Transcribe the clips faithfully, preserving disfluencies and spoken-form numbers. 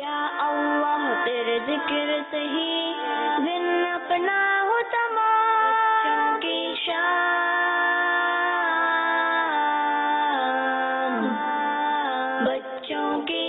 یا اللہ تیرے ذکر سے ہی دن اپنا ہو تمام کی شان، بچوں کی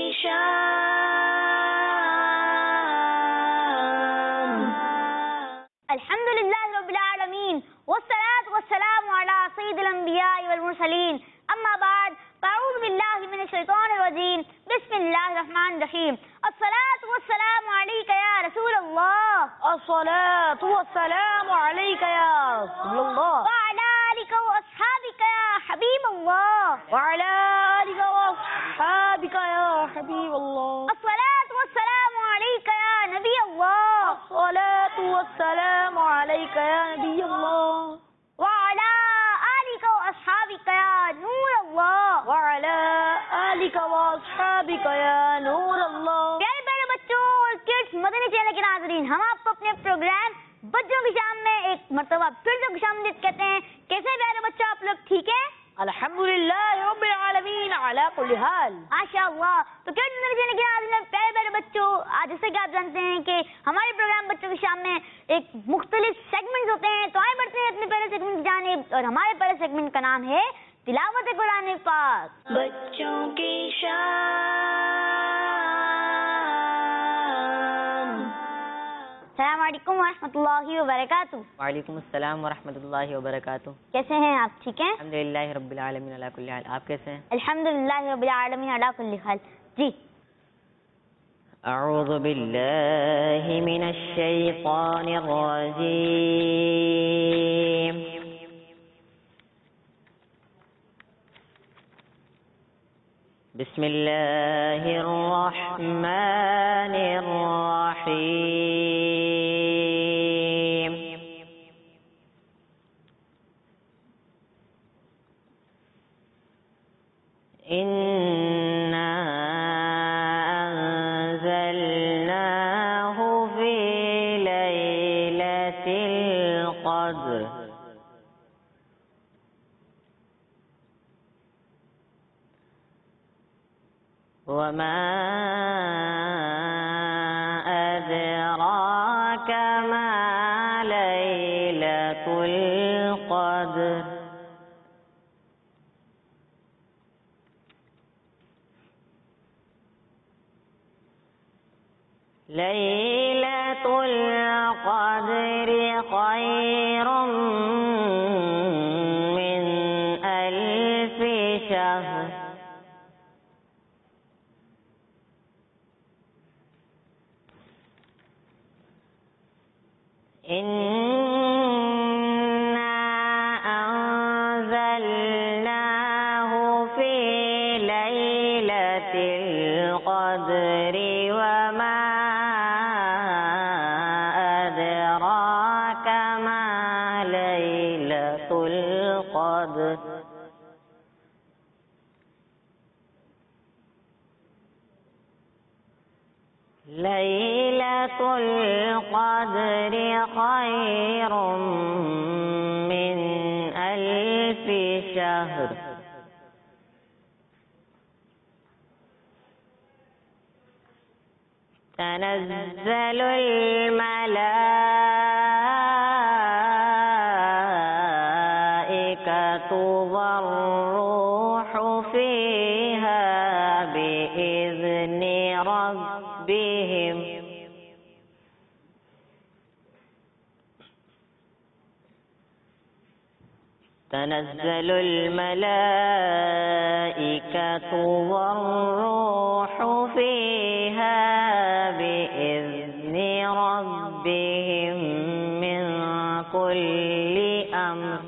شان۔ الحمدللہ رب العالمین والصلاة والسلام علی سید الانبیاء والمرسلین، اما بعد فاعوذ باللہ من الشیطان الرجیم، بسم اللہ الرحمن الرحیم۔ الصلاة والسلام علیک یا رسول اللہ، الصلاة والسلام علیک یا رسول اللہ، وعلی آلک واصحابک یا حبیب اللہ، وعلی آلک واصحابک یا حبیب اللہ، الصلاة والسلام علیک یا نبی اللہ، الصلاة والسلام علیک یا نبی اللہ، وعلی آلک واصحابک یا نور اللہ، وعلی آلک واصحابک یا نور اللہ۔ پیارے پیارے بچوں اور کڈس مدنی چینل کے ناظرین، ہم آپ کو اپنے پروگرام بچوں کی شام میں ایک مرتبہ پھر سے خوش آمدید کہتے ہیں۔ کیسے پیارے بچوں آپ لوگ ٹھیک ہیں؟ الحمدللہ رب العالمین علی کل حال۔ ماشاء اللہ۔ تو کڈس مدنی چینل کے ناظرین، پیارے پیارے بچوں، آج جیسے کہ آپ جانتے ہیں کہ ہمارے پروگرام بچوں کی شام میں ایک مختلف سیگمنٹس ہوتے ہیں، تو آئے بڑھتے ہیں اپنے پہلے سیگمنٹ کی جانب، اور ہمارے پہلے سیگمنٹ کا نام ہے تلاوت قرآن پاک۔ بچوں کی شان۔ السلام علیکم ورحمۃ اللہ وبرکاتہ۔ وعلیکم السلام ورحمۃ اللہ وبرکاتہ۔ کیسے ہیں آپ؟ ٹھیک ہیں؟ الحمدللہ رب العالمین علی کل حال۔ آپ کیسے ہیں؟ الحمدللہ رب العالمین علی کل حال۔ جی اعوذ باللہ من الشیطان الرجیم، بسم اللہ الرحمن الرحیم، اِنَّا أَنزَلْنَاهُ فِي لَيْلَةِ الْقَدْرِ وَمَا أَدْرَاكَ مَا لَيْلَةُ الْقَدْرِ لَيْلَةُ الْقَدْرِ خَيْرٌ مِّنْ أَلْفِ شَهْرٍ إِنَّا أَنزَلْنَاهُ فِي لَيْلَةِ الْقَدْرِ وَمَا أَدْرَاكَ مَا لَيْلَةُ الْقَدْرِ لَيْلَةُ الْقَدْرِ خَيْرٌ مِّنْ أَلْفِ شَهْرٍ تَنَزَّلُ الْمَلَائِكَةُ وَالرُّوحُ فِيهَا بِإِذْنِ رَبِّهِمْ تنزل الملائكة والروح فيها بإذن ربهم من كل أمر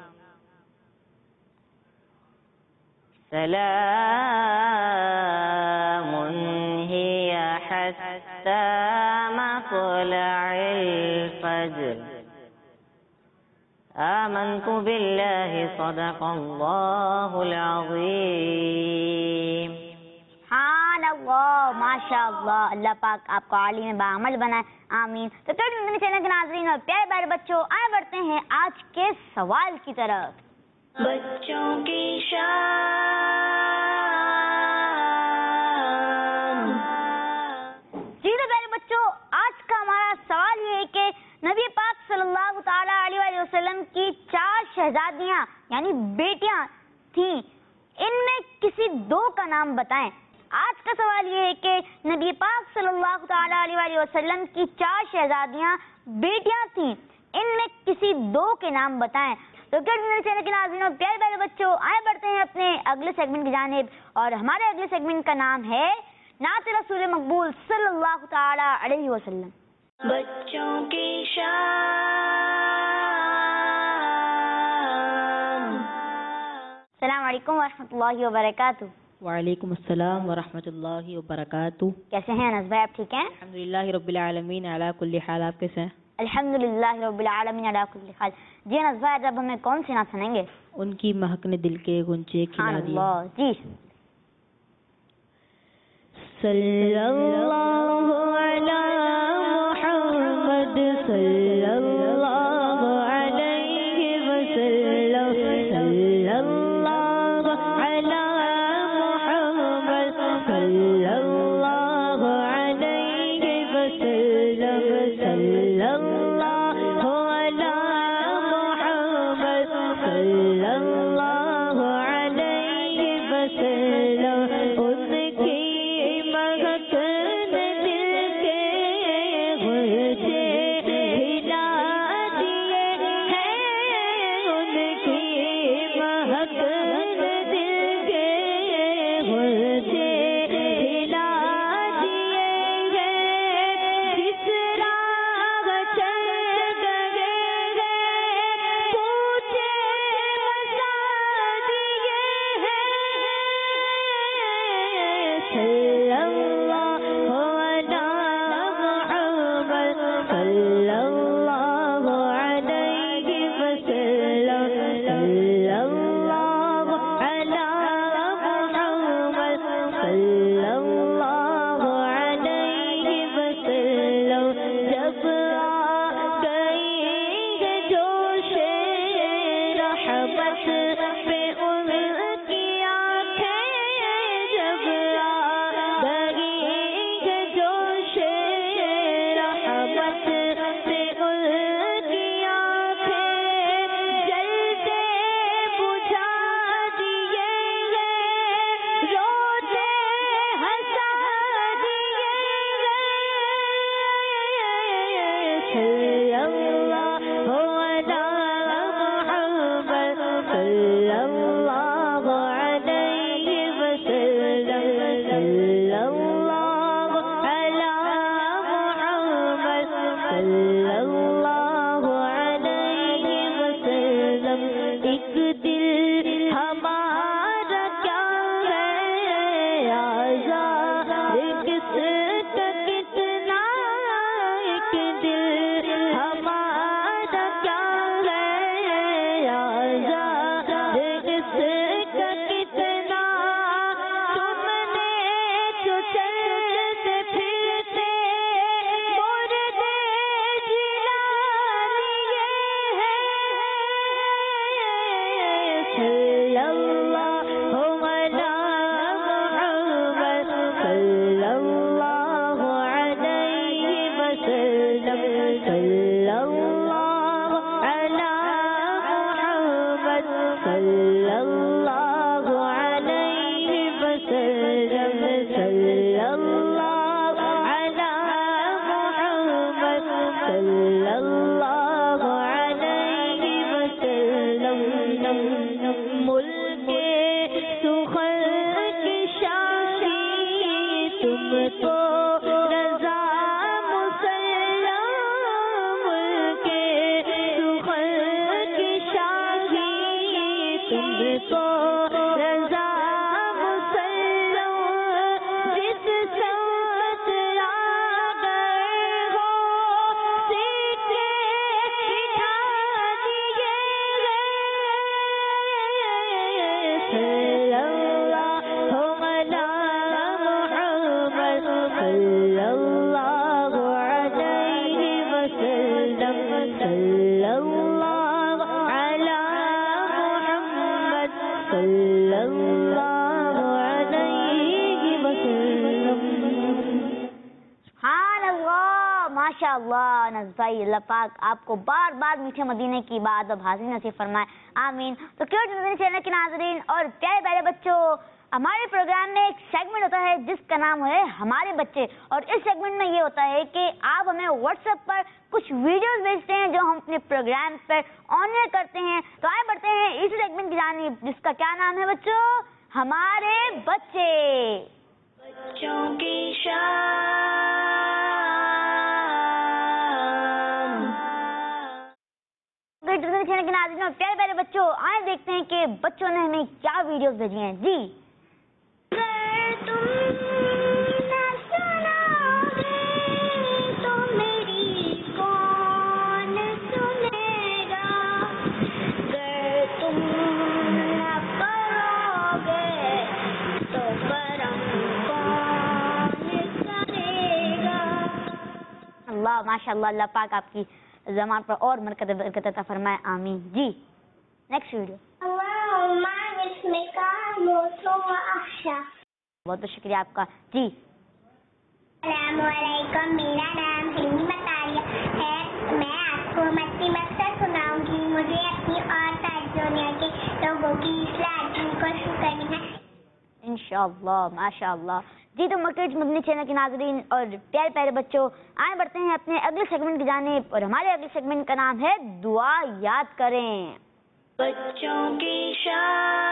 سلام هي حتى مطلع الفجر آمنت بالله صدق الله العظيم۔ سبحان اللہ، ماشاء اللہ، اللہ پاک آپ کو عالم بعمل بنائے، آمین۔ تو پھر مدنی چینل کے ناظرین اور پیارے پیارے بچوں، آئے بڑھتے ہیں آج کے سوال کی طرف۔ بچوں کی شان۔ شہزادیاں یعنی بیٹیاں تھیں، ان میں کسی دو کا نام بتائیں۔ آج کا سوال یہ ہے کہ نبی پاک صلی اللہ تعالی علیہ وآلہ وسلم کی چار شہزادیاں بیٹیاں تھیں، ان میں کسی دو کے نام بتائیں۔ تو چینل کے ناظرین اور پیارے پیارے بچوں، آئے بڑھتے ہیں اپنے اگلے سیگمنٹ کی جانب، اور ہمارے اگلے سیگمنٹ کا نام ہے نعت رسول مقبول صلی اللہ تعالی علیہ وسلم۔ بچوں کی شان، السلام علیکم ورحمۃ اللہ وبرکاتہ۔ وعلیکم السلام ورحمۃ اللہ وبرکاتہ۔ کیسے ہیں انس بھائی، آپ ٹھیک ہیں؟ الحمدللہ رب العالمین علی کل حال، آپ کیسے ہیں؟ الحمدللہ رب العالمین علی کل حال۔ جی انس بھائی، اب ہمیں کون سی نعت سنیں گے؟ ان کی مہک نے دل کے غنچے کھلا دیے۔ اللہ جی۔ صلی اللہ علی محمد صلی اللہ علیہ وسلم، صلی اللہ علی محمد صلی اللہ علیہ وسلم، صلی اللہ علی محمد صلی اللہ علیہ وسلم۔ ان کی مہک نے دل کے غنچے کھلا دیے ہیں، ان کی مہک نے دل کے غنچے کھلا دیے ہیں۔ جس راہ چل گئے ہیں پوچھے بتا دیے ہیں۔ صلی اللہ علی محمد صلی اللہ علیہ وسلم، صلی اللہ علی محمد صلی اللہ علیہ وسلم۔ جب آ گئی ہے جوش رحمت پہ ان کی آنکھیں، جب آ گئی ہے جوش رحمت پہ ان کی آنکھیں، جلتے بجھا دیے ہیں، روتے ہنسا دیے ہیں۔ صلی اللہ علی محمد صلی اللہ علیہ وسلم، صلی اللہ علی محمد صلی اللہ علیہ وسلم۔ ایک دل ہمارا کیا ہے آزاد کس کا کتنا، ایک دل ماشاء اللہ ناز بھائی، اللہ پاک آپ کو بار بار میٹھے مدینے کی بات اب حاضری نصیب فرمائے، آمین۔ تو کیوں مدنی چینل کے ناظرین اور پیارے پیارے بچوں، ہمارے پروگرام میں ایک سیگمنٹ ہوتا ہے جس کا نام ہے ہمارے بچے، اور اس سیگمنٹ میں یہ ہوتا ہے کہ آپ ہمیں واٹس ایپ پر کچھ ویڈیوز بھیجتے ہیں جو ہم اپنے پروگرام پر آن ایئر کرتے ہیں۔ تو آئے بڑھتے ہیں اسی سیگمنٹ کی جانب جس کا کیا نام ہے بچوں؟ ہمارے بچے، بچوں کی شان۔ چینل کے ناظرین اور پیارے پیارے بچوں، آئے دیکھتے ہیں کہ بچوں نے ہمیں کیا ویڈیوز بھیجی ہیں۔ جی اللہ ماشاء اللہ، اللہ پاک آپ کی زبان پر اور برکت عطا فرمائے، آمین۔ جی نیکسٹ ویڈیو۔ بہت بہت شکریہ آپ کا۔ جی السلام علیکم، میرا نام ہندی مطالعہ ہے، میں آپ کو مٹی مقصد سناؤں گی۔ مجھے اپنی اور ساری دنیا کے لوگوں کی اصلاح کی کوشش کرنی ہے انشاءاللہ، ماشاء اللہ۔ جی تو مکیج مدنی چینل کے ناظرین اور پیارے پیارے بچوں، آئے بڑھتے ہیں اپنے اگلے سیگمنٹ کی جانب، اور ہمارے اگلے سیگمنٹ کا نام ہے دعا یاد کریں۔ بچوں کی شان۔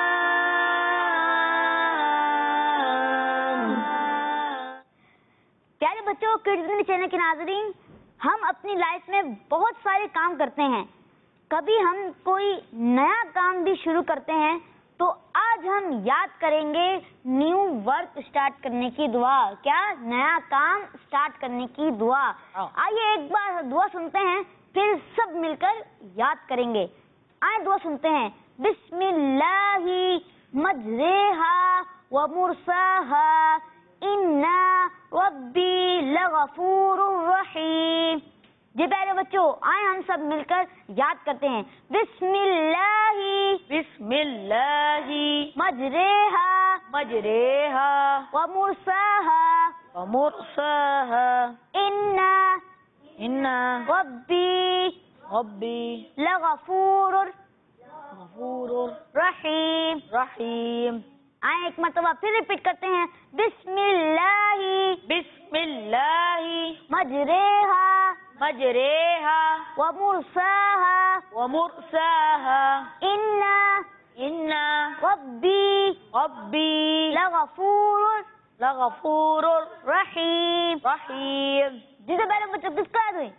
پیارے بچوں، کڈز مدنی چینل کے ناظرین، ہم اپنی لائف میں بہت سارے کام کرتے ہیں، کبھی ہم کوئی نیا کام بھی شروع کرتے ہیں، تو آج ہم یاد کریں گے نیو ورک اسٹارٹ کرنے کی دعا۔ کیا؟ نیا کام اسٹارٹ کرنے کی دعا۔ آئیے ایک بار دعا سنتے ہیں، پھر سب مل کر یاد کریں گے۔ آئے دعا سنتے ہیں۔ بسم اللہ مجریہا و مرساہا ان ربی لغفور رحیم۔ جی پیارے بچوں، آئے ہم سب مل کر یاد کرتے ہیں۔ بسم اللہ بسم اللہ مجریہا مجریہا و مرساہا ومرساہا ان ان ربی ربی لغفور غفور رحیم۔ رحیم۔ آئے ایک مرتبہ پھر ریپیٹ کرتے ہیں۔ بسم اللہ بسم اللہ مجریہا مجریہا و مرساہا ومرساہا ان ان ربی ربی لغفور لغفور رحیم۔ رحیم۔ جی تو پہلے بچوں کس کا یاد ہوئی؟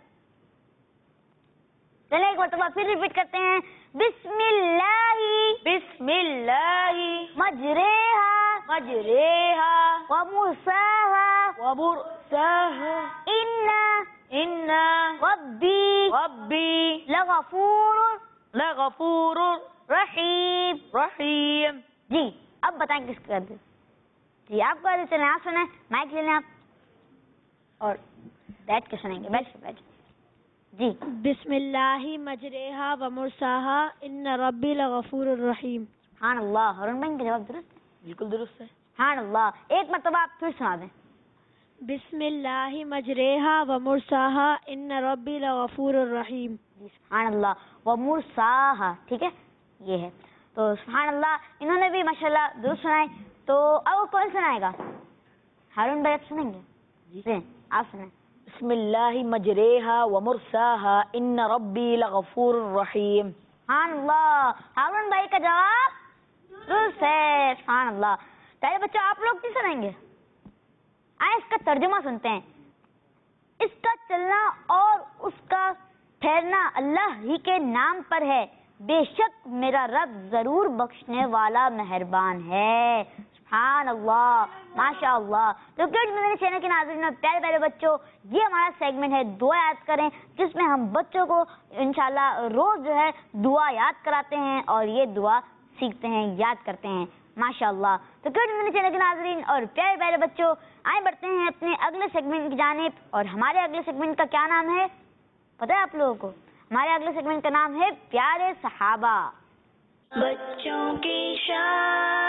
چلیں ایک مرتبہ پھر ریپیٹ کرتے ہیں۔ بسم اللہ بسم اللہ مجریہا مجریہا و مرساہا ومرساہا ان ان ربی ربی لغفور لغفور رحیم۔ رحیم۔ جی اب بتائیں کس کا یاد ہے؟ جی آپ کا چلیں آپ سنیں، مائک لے لیں آپ اور بیٹھ کے سنیں گے، بیٹھ کے بیٹھ جی۔ بسم اللہ مجریہا و مرساہا ان ربی لغفور الرحیم۔ سبحان اللہ۔ ہارون بھائی کا جواب درست ہے؟ بالکل درست ہے۔ سبحان اللہ۔ ایک مرتبہ آپ پھر سنا دیں۔ بسم اللہ مجریہا و مرساہا ان ربی لغفور الرحیم۔ جی سبحان اللہ۔ و مرساہا، ٹھیک ہے، یہ ہے تو سبحان اللہ، انہوں نے بھی ماشاءاللہ درست سنائے۔ تو اب کون سنائے گا؟ ہارون بھائی آپ سنیں گے؟ جی آپ سنائیں۔ بسم اللہ مجریہا ومرساہا ان ربی لغفور رحیم۔ سبحان اللہ۔ ہارون بھائی کا جواب درست ہے، سبحان اللہ۔ پیارے بچوں آپ لوگ کس سنائیں گے؟ آئے اس کا ترجمہ سنتے ہیں۔ اس کا چلنا اور اس کا ٹھہرنا اللہ ہی کے نام پر ہے، بے شک میرا رب ضرور بخشنے والا مہربان ہے۔ سبحان اللہ، ماشاء اللہ۔ تو کڈز مدنی چینل کے ناظرین اور پیارے پیارے بچوں، یہ ہمارا سیگمنٹ ہے دعا یاد کریں، جس میں ہم بچوں کو انشاءاللہ روز جو ہے دعا یاد کراتے ہیں اور یہ دعا سیکھتے ہیں، یاد کرتے ہیں، ماشاء اللہ۔ تو کڈز مدنی چینل کے ناظرین اور پیارے پیارے بچوں، آئے بڑھتے ہیں اپنے اگلے سیگمنٹ کی جانب، اور ہمارے اگلے سیگمنٹ کا کیا نام ہے پتہ ہے آپ لوگوں کو؟ ہمارے اگلے سیگمنٹ کا نام ہے پیارے صحابہ۔ بچوں کی شان۔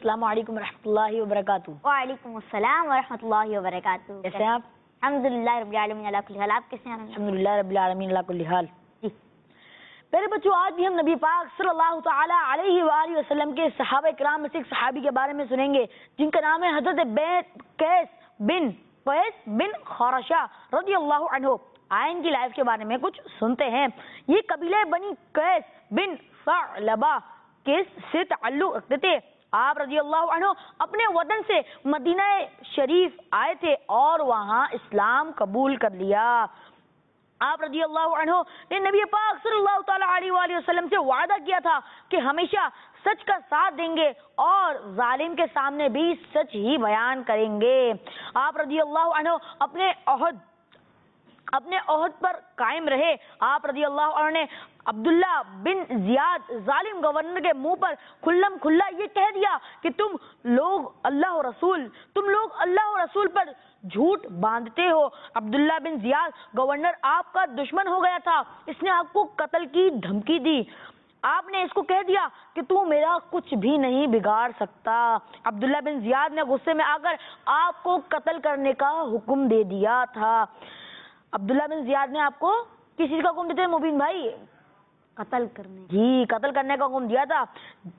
السلام علیکم ورحمۃ اللہ وبرکاتہ. وعلیکم السلام ورحمۃ اللہ وبرکاتہ. کیسے ہیں آپ؟ الحمدللہ رب العالمین علی کل حال. آپ کیسے ہیں؟ الحمدللہ رب العالمین علی کل حال. جی میرے بچوں، آج بھی ہم نبی پاک صلی اللہ تعالی علیہ وآلہ وسلم کے صحابہ کرام میں سے ایک صحابی کے بارے میں سنیں گے جن کا نام ہے حضرت قیس بن قیس بن خارشہ رضی اللہ عنہ. آئین کی لائف کے بارے میں کچھ سنتے ہیں. یہ قبیلہ بنی قیس بن ثعلبہ کے سے تعلق رکھتے تھے. آپ رضی اللہ عنہ اپنے وطن سے مدینہ شریف آئے تھے اور وہاں اسلام قبول کر لیا. آپ رضی اللہ عنہ نے نبی پاک صلی اللہ تعالی علیہ وآلہ وسلم سے وعدہ کیا تھا کہ ہمیشہ سچ کا ساتھ دیں گے اور ظالم کے سامنے بھی سچ ہی بیان کریں گے. آپ رضی اللہ عنہ اپنے عہد اپنے عہد پر قائم رہے. آپ رضی اللہ عنہ نے عبداللہ بن زیاد ظالم گورنر کے منہ پر کھلم کھلا یہ کہہ دیا کہ تم لوگ اللہ و رسول تم لوگ اللہ و رسول پر جھوٹ باندھتے ہو. عبداللہ بن زیاد گورنر آپ کا دشمن ہو گیا تھا. اس نے آپ کو قتل کی دھمکی دی. آپ نے اس کو کہہ دیا کہ تو میرا کچھ بھی نہیں بگاڑ سکتا. عبداللہ بن زیاد نے غصے میں آ کر آپ کو قتل کرنے کا حکم دے دیا تھا. عبداللہ بن زیاد نے آپ کو کس چیز کا حکم دیتے ہیں مبین بھائی؟ قتل کرنے. جی قتل کرنے کا حکم دیا تھا.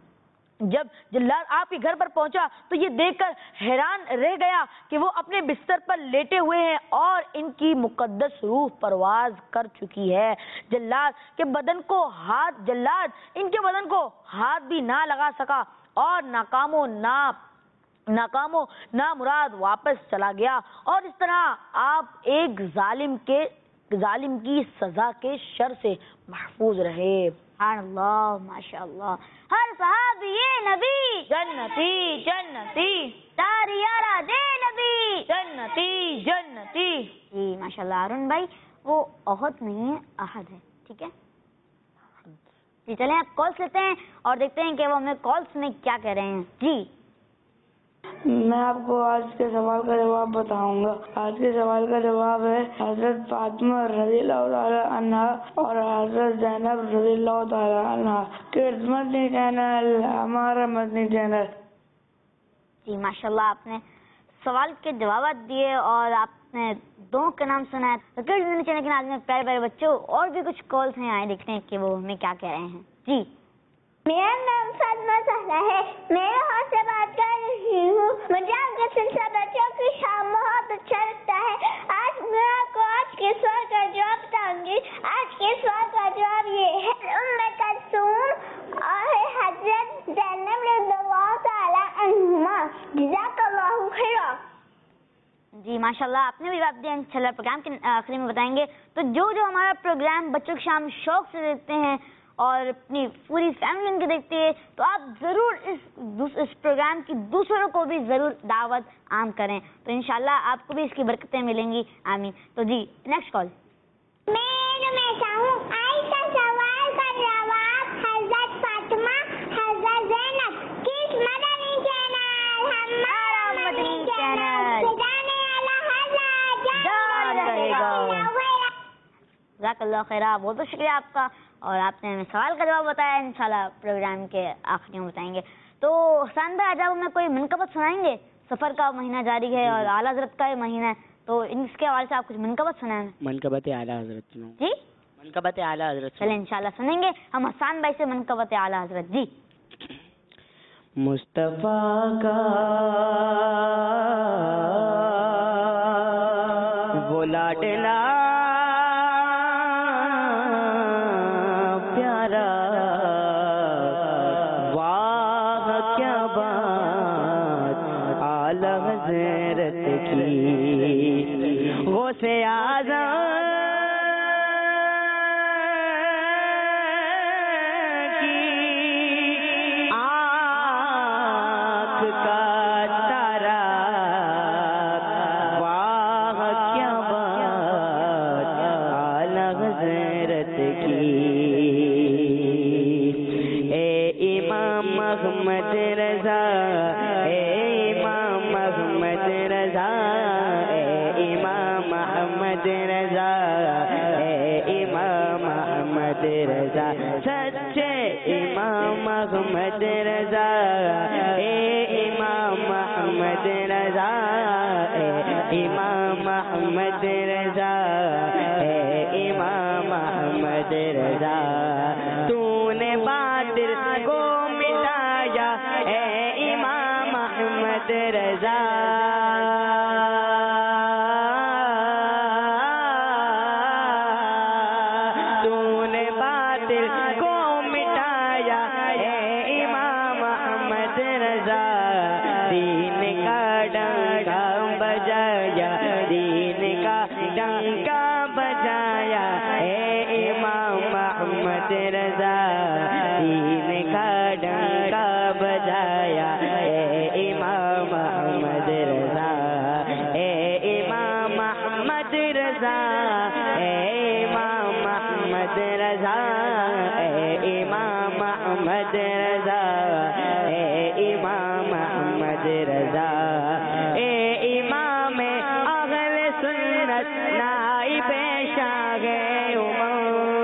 جب جلاد آپ کے گھر پر پہنچا تو یہ دیکھ کر حیران رہ گیا کہ وہ اپنے بستر پر لیٹے ہوئے ہیں اور ان کی مقدس روح پرواز کر چکی ہے. جلاد کے بدن کو ہاتھ جلاد ان کے بدن کو ہاتھ بھی نہ لگا سکا اور ناکام و نا ناکام و نامراد واپس چلا گیا. اور اس طرح آپ ایک ظالم کے ظالم کی سزا کے شر سے محفوظ رہے. سبحان اللہ ماشاء اللہ. ہر صحابی نبی جنتی جنتی تاریارہ دے نبی جنتی جنتی. جی ماشاء اللہ. ارون بھائی وہ عہد نہیں ہے احد ہے. ٹھیک ہے جی چلیں آپ کالس لیتے ہیں اور دیکھتے ہیں کہ وہ ہمیں کالس میں کیا کہہ رہے ہیں. جی میں آپ کو آج کے سوال کا جواب بتاؤں گا. آج کے سوال کا جواب ہے حضرت فاطمہ رضی اللہ تعالی عنہا اور حضرت زینب رضی اللہ تعالی عنہا. کڈز مدنی چینل ہمارا مدنی چینل. جی ماشاء اللہ آپ نے سوال کے جوابات دیے اور آپ نے دونوں کا نام سنا ہے. تو کڈز مدنی چینل کے ناظرین پیارے پیارے بچوں اور بھی کچھ کالس ہیں, آئے دیکھتے ہیں کہ وہ ہمیں کیا کہہ رہے ہیں. جی میرا نام فاطمہ زہرا ہے. میں یہاں سے بات کر رہی ہوں. مجھے آپ کا سلسلہ بچوں کی شام بہت اچھا لگتا ہے. آج میں آپ کو آج کے سوال کا جواب بتاؤں گی. آج کے سوال کا جواب یہ ہے ام کلثوم اور حضرت زینب رضی اللہ تعالی عنہما. جزاک اللہ خیرا. جی ماشاء اللہ آپ نے بھی جواب دیا. انشاءاللہ پروگرام کے آخری میں بتائیں گے. تو جو جو ہمارا پروگرام بچوں کی شام شوق سے دیکھتے ہیں اور اپنی پوری فیملی ان کے دیکھتے ہیں تو آپ ضرور اس اس پروگرام کی دوسروں کو بھی ضرور دعوت عام کریں. تو انشاءاللہ آپ کو بھی اس کی برکتیں ملیں گی. آمین. تو جی نیکسٹ کال. میں میں چاہوں آئسا سوال کا جواب حضرت فاطمہ حضرت زینب کس مدنی چینل ہمارا مدنی چینل بجانے والا حضرت جان رہے گا. جزاک اللہ خیر. بہت بہت شکریہ آپ کا. اور آپ نے ہمیں سوال کا جواب بتایا. انشاءاللہ پروگرام کے آخری میں بتائیں گے. تو حسین بھائی آج آپ ہمیں کوئی منقبت سنائیں گے؟ سفر کا مہینہ جاری ہے اور اعلیٰ حضرت کا یہ مہینہ ہے تو اس کے حوالے سے آپ کچھ منقبت سنائیں. منقبت اعلیٰ حضرت جی منقبت اعلیٰ حضرت چلیں انشاءاللہ سنیں گے ہم حسان بھائی سے منقبت اعلیٰ حضرت. جی مصطفیٰ کا وہ لاڈلا پیارا واہ کیا بات اعلیٰ حضرت کی غوث اعظم محمد رضا اے امام محمد رضا اے امام محمد رضا اے امام محمد رضا سچے امام محمد رضا اے محمد رضا تو نے باطل کو مٹایا اے امام محمد رضا دین کا ڈنکا بجایا دین کا ڈنکا بجایا اے امام محمد رضا دین کا ڈنکا بجایا اے امام محمد رضا اے امام محمد رضا اے امام محمد رضا اے امام محمد رضا اے امام محمد رضا اے امام اہل سنت نائب شاہ امم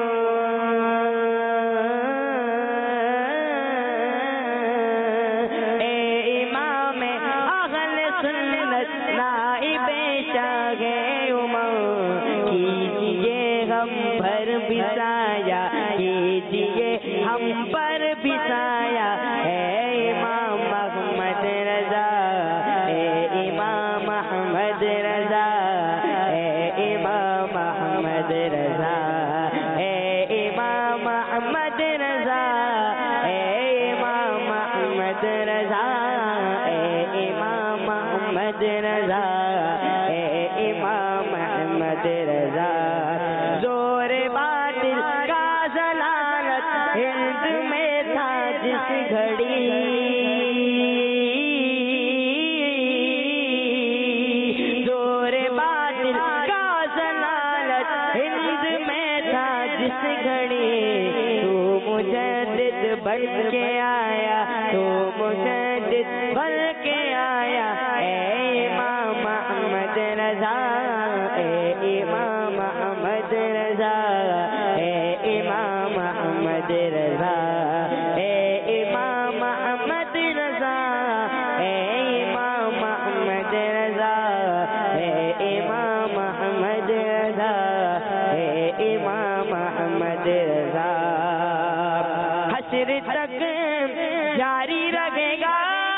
اے امام اہل سنت نائب شاہ امم کیجیے ہم پر بسایا کیجیے ہم پر بسایا اے امام محمد رضا اے امام محمد رضا اے امام محمد رضا اے امام محمد رضا اے امام محمد رضا اے امام محمد رضا اے امام محمد رضا زور باطل کا ضلالت ہند میں تھا جس گھڑی زور باطل کا ضلالت ہند میں تھا جس گھڑی تو مجدد بن کے آیا تو مجدد بن کے آیا اے امام محمد رضا اے امام محمد رضا اے امام محمد رضا اے امام محمد رضا اے امام محمد رضا اے امام محمد رضا اے امام محمد رضا حشر تک جاری رہے گا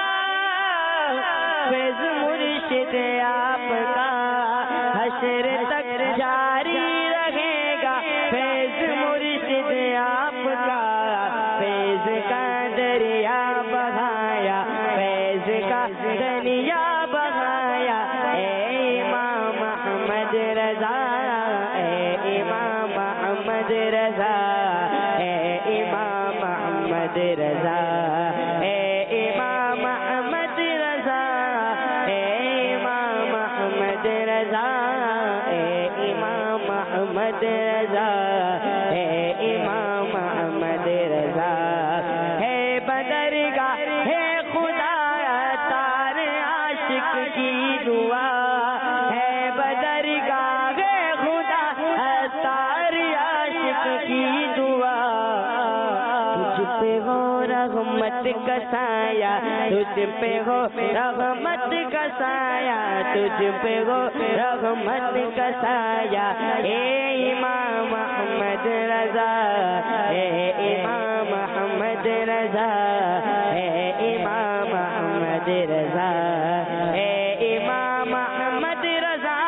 فیض مرشد آپ کا حشر تک جاری رہے گا فیض مرشد آپ کا فیض کا دریا بہایا فیض کا دریا بہایا اے امام محمد رضا اے امام محمد رضا اے امام محمد رضا اے امام محمد رضا اے امام محمد رضا اے امام محمد رضا اے امام محمد رضا ہے بدرگاہ ہے خدا تار عاشق کی دعا ہے بدرگاہ ہے خدا تار عاشق کی دعا تجھ پہ ہو رحمت کا سایہ تجھ پہ ہو رحمت کا سایہ تجھ پہ ہو رحمت کا سایہ اے امام محمد رضا اے امام محمد رضا اے امام محمد رضا اے امام محمد رضا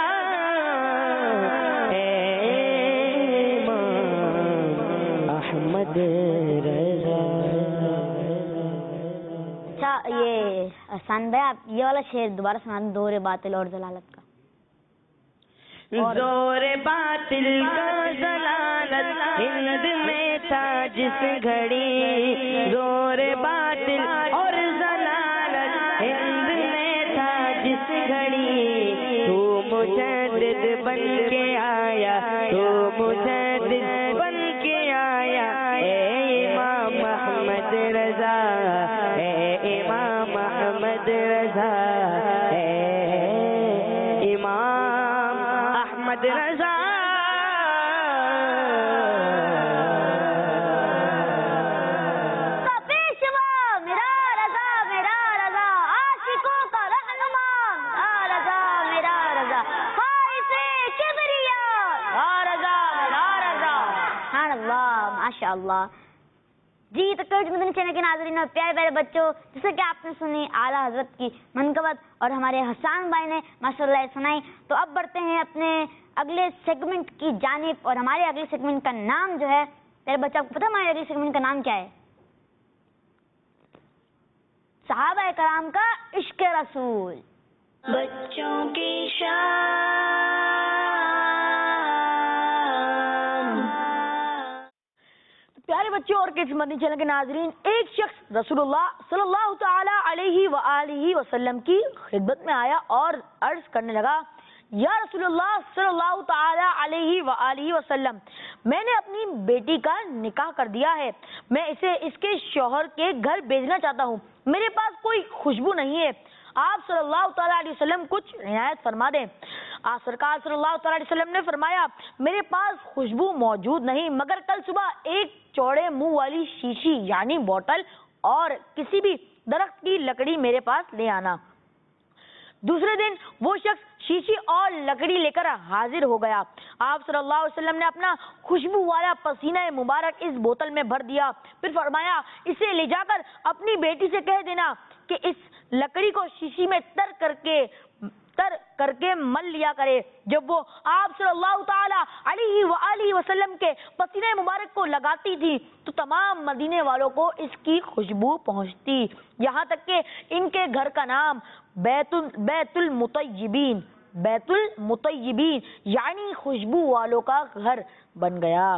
اے امام احمد رضا. اچھا یہ احسان بھائی آپ یہ والا شعر دوبارہ سنا دیں دور باطل اور ضلالت کا. زور باطل کا ضلالت ہند میں تھا جس گھڑی زور باطل اور ضلالت ہند میں تھا جس گھڑی تو مجدد بن کے آیا تو مجدد بن کے آیا اے امام محمد رضا اے امام محمد رضا اے امام احمد رضا پیشوا میرا رضا میرا رضا عاشقوں کا رہنما میرا رضا میرا رضا خواہش کبریا میرا رضا میرا رضا سبحان اللہ ماشاء اللہ. جی تو کچھ مدنی چینل کے ناظرین اور پیارے پیارے بچوں، جیسے کہ آپ نے سنی اعلیٰ حضرت کی منقبت اور ہمارے حسان بھائی نے ماشاءاللہ سنائی، تو اب بڑھتے ہیں اپنے اگلے سیگمنٹ کی جانب، اور ہمارے اگلے سیگمنٹ کا نام جو ہے، پیارے بچوں کو پتہ ہمارے اگلے سیگمنٹ کا نام کیا ہے؟ صحابہ کرام کا عشق رسول، بچوں کی شان۔ پیارے بچوں اور کس مدنی چینل کے ناظرین، ایک شخص رسول اللہ صلی اللہ تعالی علیہ وآلہ وسلم کی خدمت میں آیا اور عرض کرنے لگا، یا رسول اللہ صلی اللہ تعالی علیہ وآلہ وسلم، میں نے اپنی بیٹی کا نکاح کر دیا ہے، میں اسے اس کے شوہر کے گھر بھیجنا چاہتا ہوں، میرے پاس کوئی خوشبو نہیں ہے، آپ صلی اللہ تعالیٰ علیہ وسلم کچھ عنایت فرما دیں۔ آپ سرکار صلی اللہ تعالیٰ علیہ وسلم نے فرمایا، میرے پاس خوشبو موجود نہیں، مگر کل صبح ایک چوڑے منہ والی شیشی یعنی بوتل اور کسی بھی درخت کی لکڑی میرے پاس لے آنا۔ دوسرے دن وہ شخص شیشی اور لکڑی لے کر حاضر ہو گیا، آپ صلی اللہ علیہ وسلم نے اپنا خوشبو والا پسینہ مبارک اس بوتل میں بھر دیا، پھر فرمایا، اسے لے جا کر اپنی بیٹی سے کہہ دینا کہ اس لکڑی کو شیشی میں تر کر کے تر کر کے مل لیا کرے۔ جب وہ آپ صلی اللہ تعالی علیہ وآلہ وسلم کے پسینہ مبارک کو لگاتی تھی تو تمام مدینے والوں کو اس کی خوشبو پہنچتی، یہاں تک کہ ان کے گھر کا نام بیت بیت المطیبین بیت المطیبین یعنی خوشبو والوں کا گھر بن گیا۔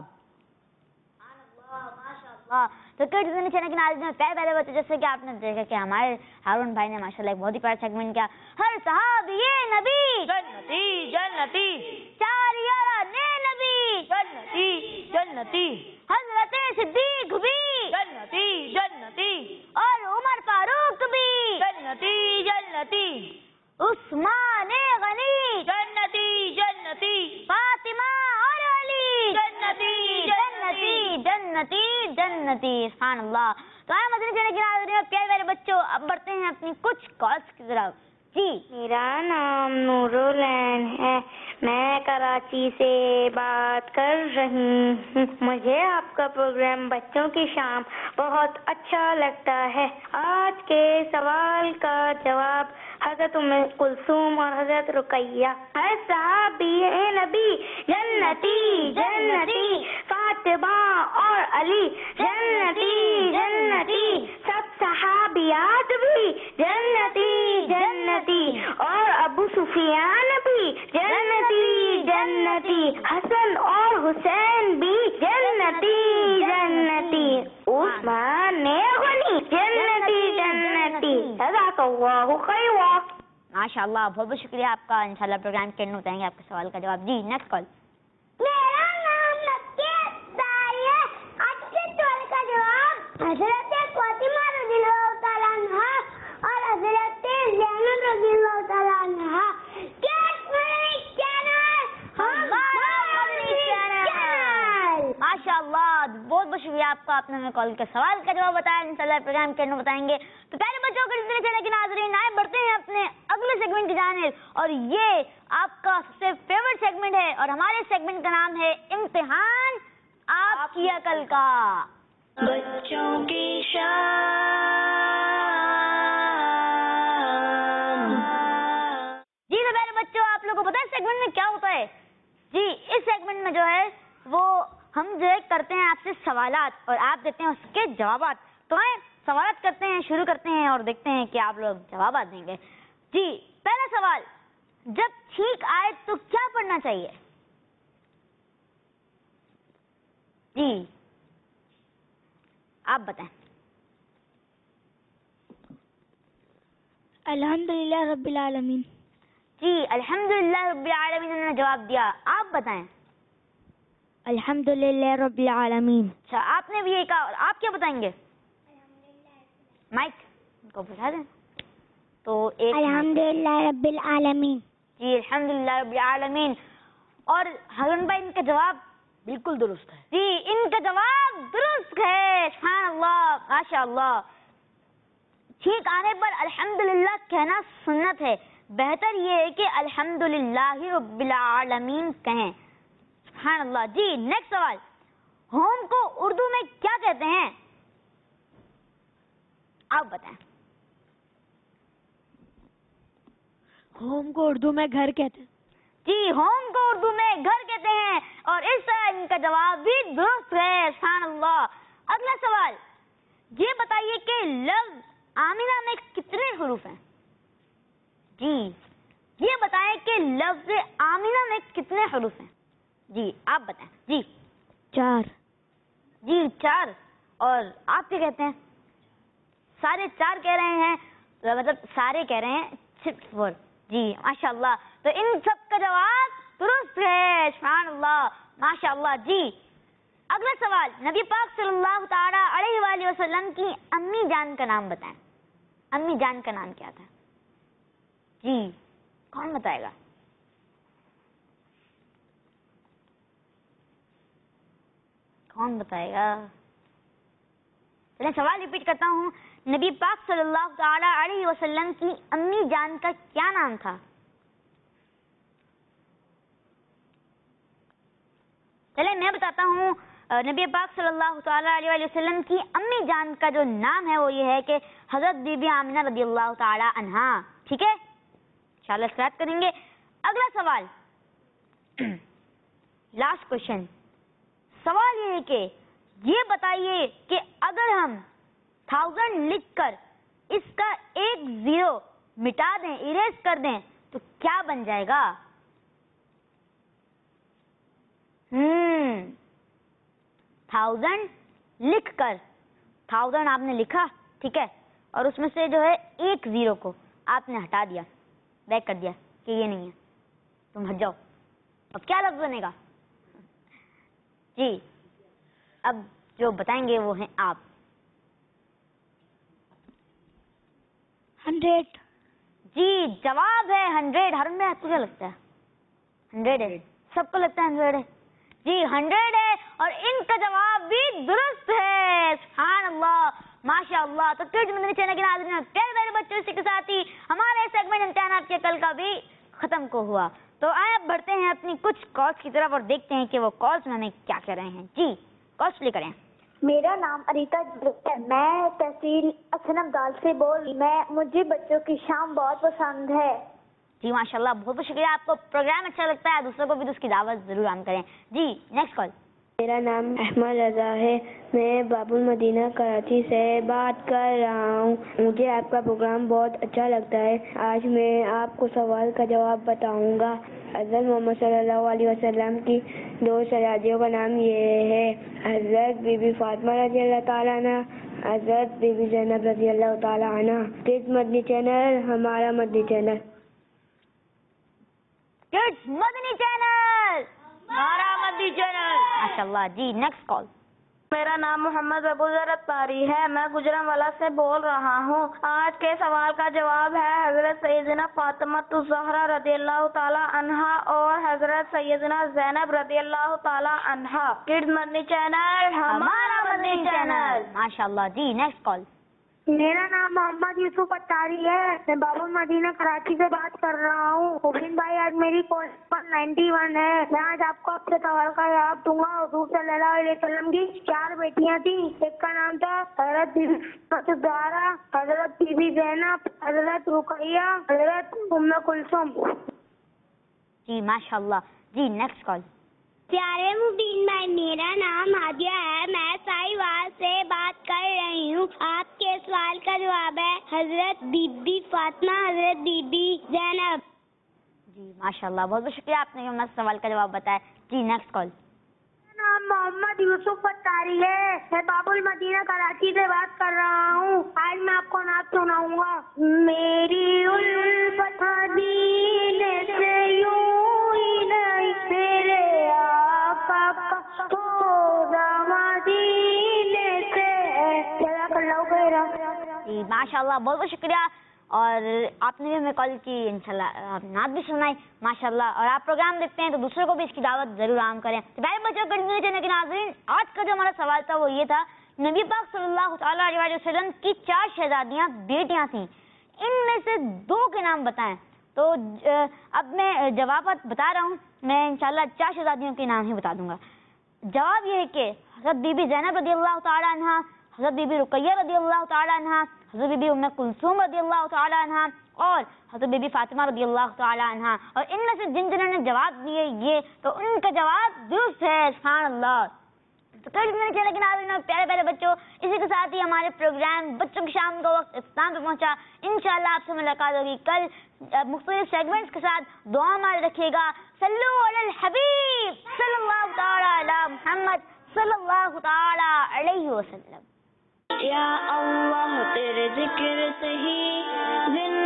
تو چینل کے ناظرین پیارے پیارے بچے، جیسے کہ آپ نے دیکھا کہ ہمارے ہارون بھائی نے ماشاءاللہ ایک بہت ہی پیارا سیگمنٹ کیا، ہر صحابی نبی جنتی جنتی چار یارانِ نبی جنتی جنتی حضرت صدیق بھی جنتی جنتی اور عمر فاروق بھی جنتی جنتی عثمان غنی جنتی جنتی فاطمہ اور علی جنتی جنتی جنتی جنتی سبحان اللہ۔ تو آئے مدنی چینل کے ناظرین پیارے پیارے بچوں، اب بڑھتے ہیں اپنی کچھ کالس کی طرف۔ جی میرا نام نورالعین ہے، میں کراچی سے بات کر رہی ہوں، مجھے آپ کا پروگرام بچوں کی شام بہت اچھا لگتا ہے۔ آج کے سوال کا جواب حضرت ام کلثوم اور حضرت رقیہ۔ ہر صحابی نبی جنتی جنتی، فاطمہ اور علی جنتی جنتی، سب صحابیات بھی جنتی جنتی، اور ابو سفیان بھی جنتی جنتی، حسن اور حسین بھی جنتی جنتی، عثمان غنی جنتی جنتی، جزاک اللہ خیرا۔ ماشاء اللہ، بہت بہت شکریہ آپ کا، انشاءاللہ پروگرام کے اینڈ میں بتائیں گے آپ کے سوال کا جواب۔ جی نیکسٹ کال۔ میرا نام مکی اختاری ہے، آج کے سوال کا جواب حضرت فاطمہ رضی اللہ تعالیٰ عنہا اور حضرت زینب رضی اللہ تعالیٰ عنہا کے ماشاء اللہ، بہت بہت شکریہ آپ کا، آپ نے ہمیں کال کے سوال کا جواب بتایا، انشاءاللہ پروگرام کے اینڈ میں بتائیں گے۔ تو پیارے بچوں کو اتنے چینل کے ناظرین، آئے بڑھتے ہیں اپنے اگلے سیگمنٹ کی جانب، اور یہ آپ کا سب سے فیوریٹ سیگمنٹ ہے، اور ہمارے سیگمنٹ کا نام ہے امتحان آپ کی عقل کا۔ بچوں کی شان۔ جی تو پیارے بچوں، آپ لوگوں کو پتا ہے سیگمنٹ میں کیا ہوتا ہے؟ جی اس سیگمنٹ میں جو ہے وہ ہم جو ہے کرتے ہیں آپ سے سوالات، اور آپ دیتے ہیں اس کے جوابات۔ تو آئیں سوالات کرتے ہیں، شروع کرتے ہیں اور دیکھتے ہیں کہ آپ لوگ جوابات دیں گے۔ جی پہلا سوال، جب چھینک آئے تو کیا پڑھنا چاہیے؟ جی آپ بتائیں۔ الحمدللہ رب العالمین۔ جی الحمدللہ رب العالمین نے جواب دیا، آپ بتائیں۔ الحمدللہ رب العالمین۔ اچھا آپ نے بھی یہی کہا، اور آپ کیا بتائیں گے؟ مائک کو بتا دیں تو ایک الحمدللہ رب العالمین۔ جی الحمدللہ رب العالمین۔ اور ہارون بھائی ان کا جواب بالکل درست ہے۔ جی ان کا جواب درست ہے، سبحان اللہ ماشاء اللہ۔ چھینک آنے پر الحمدللہ کہنا سنت ہے، بہتر یہ ہے کہ الحمدللہ رب العالمین کہیں، سبحان اللہ۔ جی نیکسٹ سوال، ہوم کو اردو میں کیا کہتے ہیں؟ آپ بتائیں. ہوم کو اردو میں گھر کہتے ہیں. جی ہوم کو اردو میں گھر کہتے ہیں اور اس طرح ان کا جواب بھی درست ہے. سبحان اللہ. اگلا سوال یہ بتائیے کہ لفظ آمینہ میں کتنے حروف ہیں؟ جی یہ بتائیں کہ لفظ آمینہ میں کتنے حروف ہیں؟ جی آپ بتائیں. جی چار. جی چار. اور آپ کیا کہتے ہیں؟ سارے چار کہہ رہے ہیں, مطلب سارے کہہ رہے ہیں صرف فور. جی ماشاء اللہ. تو ان سب کا جواب درست ہے. سبحان اللہ ماشاء اللہ. جی اگلا سوال نبی پاک صلی اللہ تعالی علیہ وآلہ وسلم کی امی جان کا نام بتائیں. امی جان کا نام کیا تھا؟ جی کون بتائے گا؟ کون بتائے گا؟ چلیں سوال ریپیٹ کرتا ہوں. نبی پاک صلی اللہ تعالی علیہ وسلم کی امی جان کا کیا نام تھا؟ چلیں میں بتاتا ہوں. نبی پاک صلی اللہ تعالی علیہ وسلم کی امی جان کا جو نام ہے وہ یہ ہے کہ حضرت بی بی آمنہ رضی اللہ تعالی عنہا. ٹھیک ہے انشاءاللہ اسٹارٹ کریں گے. اگلا سوال لاسٹ کوشچن. سوال یہ ہے کہ یہ بتائیے کہ اگر ہم تھاؤزینڈ لکھ کر اس کا ایک زیرو مٹا دیں, اریز کر دیں, تو کیا بن جائے گا؟ ہم تھاؤزینڈ لکھ کر, تھاؤزینڈ آپ نے لکھا ٹھیک ہے, اور اس میں سے جو ہے ایک زیرو کو آپ نے ہٹا دیا, بیک کر دیا کہ یہ نہیں ہے, تم ہٹ جاؤ. اب کیا لفظ بنے گا؟ جی اب جو بتائیں گے وہ ہیں آپ. ہنڈریڈ. جی جواب ہے ہنڈریڈ. ہر میں آپ کو کیا لگتا ہے؟ ہنڈریڈ ہے. سب کو لگتا ہے ہنڈریڈ ہے. جی ہنڈریڈ ہے اور ان کا جواب بھی درست ہے. سبحان اللہ ماشاء اللہ. تو کڈز مدنی چینل کے ناظرین پیارے پیارے بچوں, اسی کے ساتھ ہی ہمارے سیگمنٹ امتحانات کے کل کا بھی ختم کو ہوا. تو آئے اب بڑھتے ہیں اپنی کچھ کالز کی طرف اور دیکھتے ہیں کہ وہ کالز میں ہمیں کیا کہہ رہے ہیں. جی کالز پلے کریں. میرا نام اریتا ہے, میں تحصیل اسن ابدال سے بول, میں مجھے بچوں کی شام بہت پسند ہے. جی ماشاء اللہ بہت بہت شکریہ. آپ کو پروگرام اچھا لگتا ہے, دوسروں کو بھی تو اس کی دعوت ضرور عام کریں. جی نیکسٹ کال. میرا نام احمد رضا ہے, میں باب المدینہ کراچی سے بات کر رہا ہوں. مجھے آپ کا پروگرام بہت اچھا لگتا ہے. آج میں آپ کو سوال کا جواب بتاؤں گا. حضرت محمد صلی اللہ علیہ وسلم کی دو شہزادیوں کا نام یہ ہے, حضرت بی بی فاطمہ رضی اللہ تعالیٰ عنہ, حضرت بی بی زینب رضی اللہ تعالیٰ عنہ. کڈز مدنی چینل ہمارا مدنی چینل. کڈز مدنی چینل ہمارا مدنی چینل ماشاء اللہ. جی نیکسٹ کال. میرا نام محمد ابو ذر اتاری ہے, میں گجرانوالہ سے بول رہا ہوں. آج کے سوال کا جواب ہے حضرت سیدنا فاطمہ الزہرا رضی اللہ تعالی عنہا اور حضرت سیدنا زینب رضی اللہ تعالی عنہا. کڈز مدنی چینل ہمارا مدنی چینل ماشاء اللہ. جی نیکسٹ کال. میرا نام محمد یوسف اتاری ہے, میں باب المدینہ کراچی سے بات کر رہا ہوں. حسین بھائی آج میری کوشچن نائنٹی ون ہے. میں آج آپ کو اپنے سوال کا جواب دوں گا. حضور صلی اللہ علیہ وسلم کی چار بیٹیاں تھیں. ایک کا نام تھا حضرت بی بی زہرا, حضرت بی بی زینب, حضرت رقیہ, حضرت ام کلثوم. جی ماشاء اللہ. جی نیکسٹ کال. پیارے مبین بھائی, میرا نام ہادیہ ہے, میں ساہیوال سے بات کر رہی ہوں. آپ کے سوال کا جواب ہے حضرت بی بی فاطمہ, حضرت بی بی زینب. جی ماشاء اللہ بہت بہت شکریہ, آپ نے ہمیں سوال کا جواب بتایا. جی نیکسٹ کال. میرا نام محمد یوسف اتاری ہے, میں باب المدینہ کراچی سے بات کر رہا ہوں. آج میں آپ کو نعت سناؤں گا. میری الفت مدینے سے یوں ہی نہیں, میرے آقا کا روضہ مدینے سے ہے. جزاک اللہ خیرا. جی ماشاء اللہ بہت بہت شکریہ, اور آپ نے بھی ہمیں کال کی, انشاءاللہ نعت بھی سنائی ماشاء اللہ. اور آپ پروگرام دیکھتے ہیں تو دوسروں کو بھی اس کی دعوت ضرور عام کریں. تو پیارے بچوں کنٹینیو چینل کے ناظرین, آج کا جو ہمارا سوال تھا وہ یہ تھا, نبی پاک صلی اللہ تعالیٰ علیہ وسلم کی چار شہزادیاں بیٹیاں تھیں, ان میں سے دو کے نام بتائیں. تو اب میں جوابات بتا رہا ہوں, میں انشاءاللہ چار شہزادیوں کے نام ہی بتا دوں گا. جواب یہ ہے کہ حضرت بی بی زینب رضی اللہ تعالیٰ عنہ, حضرت بی بی رقیہ رضی اللہ تعالیٰ عنہ, حضرت بی بی ام کلثوم رضی اللہ تعالی عنہا اور حضرت بی بی فاطمہ رضی اللہ تعالی عنہا. اور ان میں سے جن جنہوں نے جواب دیے یہ تو ان کا جواب درست ہے. سبحان اللہ. تو لیکن آج پیارے پیارے بچوں اسی کے ساتھ ہی ہمارے پروگرام بچوں کی شام کا وقت اختتام پہ پہنچا. انشاءاللہ آپ سے ملاقات ہوگی کل مختلف سیگمنٹس کے ساتھ. دعا مال رکھیے گا. صلو علی الحبیب صلی اللہ تعالی علی محمد صلی اللہ تعالی علیہ وسلم. یا اللہ تیرے ذکر سے ہی